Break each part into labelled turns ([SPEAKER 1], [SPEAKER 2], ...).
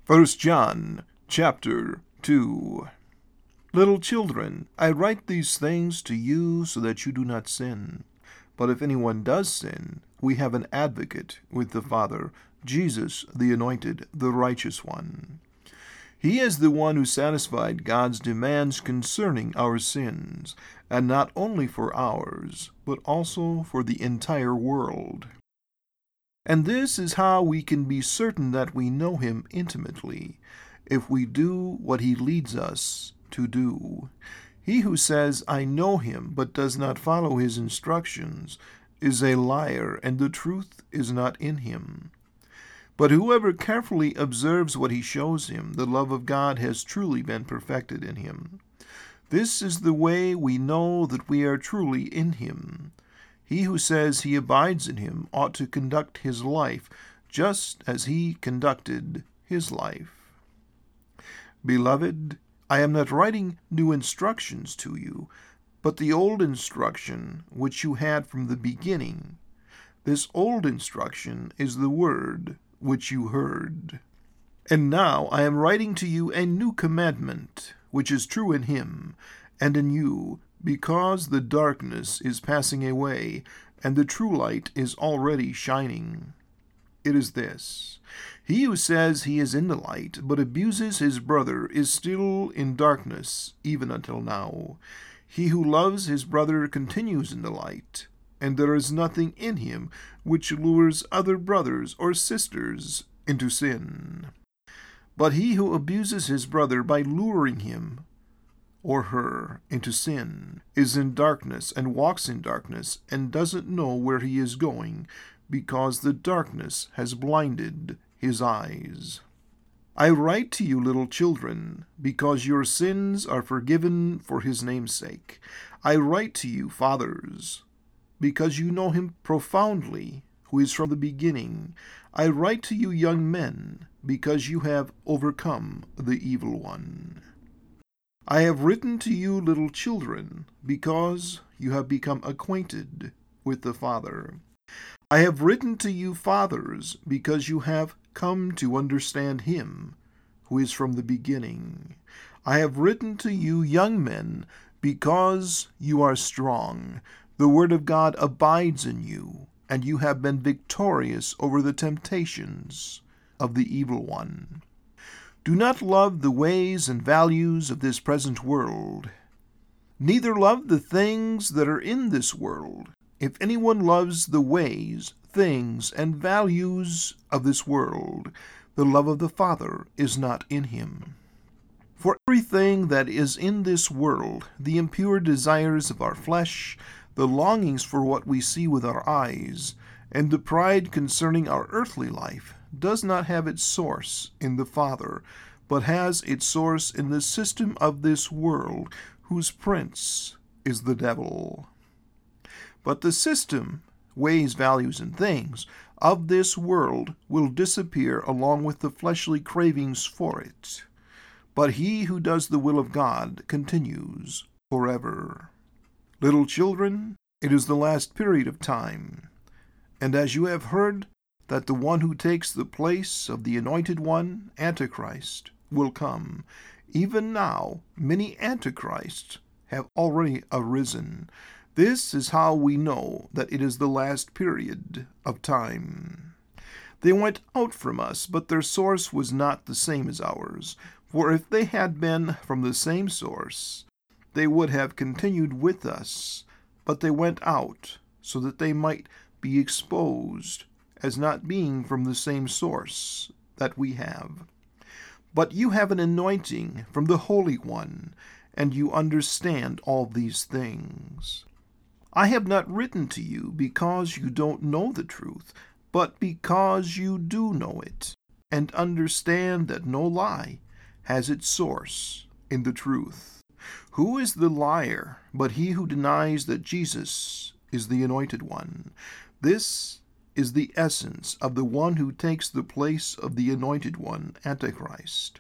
[SPEAKER 1] First John chapter 2. Little children, I write these things to you so that you do not sin. But if anyone does sin, we have an advocate with the Father, Jesus the Anointed, the Righteous One. He is the one who satisfied God's demands concerning our sins, and not only for ours, but also for the entire world. And this is how we can be certain that we know him intimately, if we do what he leads us to do. He who says, I know him, but does not follow his instructions, is a liar, and the truth is not in him. But whoever carefully observes what he shows him, the love of God has truly been perfected in him. This is the way we know that we are truly in him. He who says he abides in him ought to conduct his life just as he conducted his life. Beloved, I am not writing new instructions to you, but the old instruction which you had from the beginning. This old instruction is the word which you heard. And now I am writing to you a new commandment, which is true in him and in you, because the darkness is passing away, and the true light is already shining. It is this: he who says he is in the light, but abuses his brother, is still in darkness, even until now. He who loves his brother continues in the light, and there is nothing in him which lures other brothers or sisters into sin. But he who abuses his brother by luring him or her into sin is in darkness and walks in darkness and doesn't know where he is going, because the darkness has blinded his eyes. I write to you, little children, because your sins are forgiven for his name's sake. I write to you, fathers, because you know him profoundly, who is from the beginning. I write to you, young men, because you have overcome the evil one. I have written to you, little children, because you have become acquainted with the Father. I have written to you, fathers, because you have come to understand him who is from the beginning. I have written to you, young men, because you are strong. The word of God abides in you, and you have been victorious over the temptations of the evil one. Do not love the ways and values of this present world, neither love the things that are in this world. If anyone loves the ways, things, and values of this world, the love of the Father is not in him. For everything that is in this world, the impure desires of our flesh, the longings for what we see with our eyes, and the pride concerning our earthly life, does not have its source in the Father, but has its source in the system of this world, whose prince is the devil. But the system, ways, values, and things of this world will disappear along with the fleshly cravings for it. But he who does the will of God continues forever. Little children, it is the last period of time, and as you have heard that the one who takes the place of the Anointed One, Antichrist, will come, even now many Antichrists have already arisen. This is how we know that it is the last period of time. They went out from us, but their source was not the same as ours. For if they had been from the same source, they would have continued with us. But they went out, so that they might be exposed as not being from the same source that we have. But you have an anointing from the Holy One, and you understand all these things. I have not written to you because you don't know the truth, but because you do know it, and understand that no lie has its source in the truth. Who is the liar but he who denies that Jesus is the Anointed One? This is the essence of the one who takes the place of the Anointed One, Antichrist.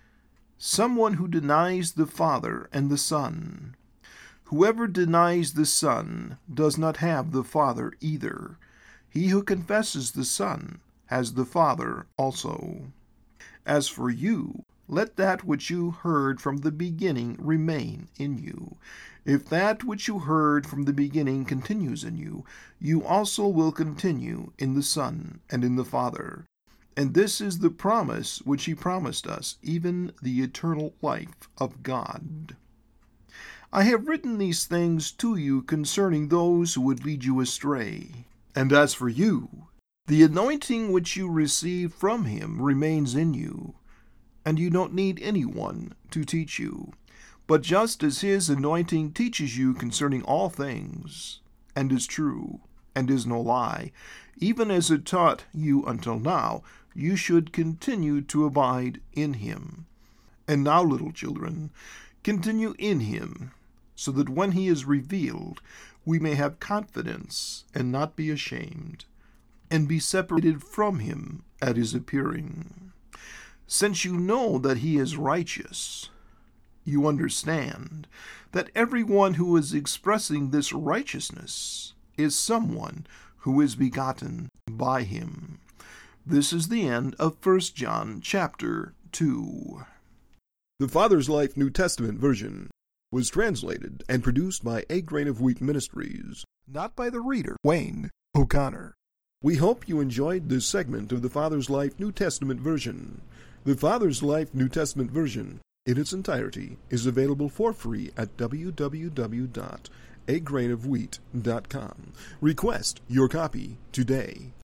[SPEAKER 1] Someone who denies the Father and the Son. Whoever denies the Son does not have the Father either. He who confesses the Son has the Father also. As for you, let that which you heard from the beginning remain in you. If that which you heard from the beginning continues in you, you also will continue in the Son and in the Father. And this is the promise which he promised us, even the eternal life of God. I have written these things to you concerning those who would lead you astray. And as for you, the anointing which you received from him remains in you, and you don't need anyone to teach you. But just as his anointing teaches you concerning all things, and is true, and is no lie, even as it taught you until now, you should continue to abide in him. And now, little children, continue in him, so that when he is revealed, we may have confidence and not be ashamed, and be separated from him at his appearing. Since you know that he is righteous, you understand that everyone who is expressing this righteousness is someone who is begotten by him. This is the end of 1 John chapter 2.
[SPEAKER 2] The Father's Life New Testament version was translated and produced by A Grain of Wheat Ministries,
[SPEAKER 1] Not by the reader, Wayne O'Connor.
[SPEAKER 2] We hope you enjoyed this segment of the Father's Life New Testament version. The Father's Life New Testament version, in its entirety, is available for free at www.agrainofwheat.com. Request your copy today.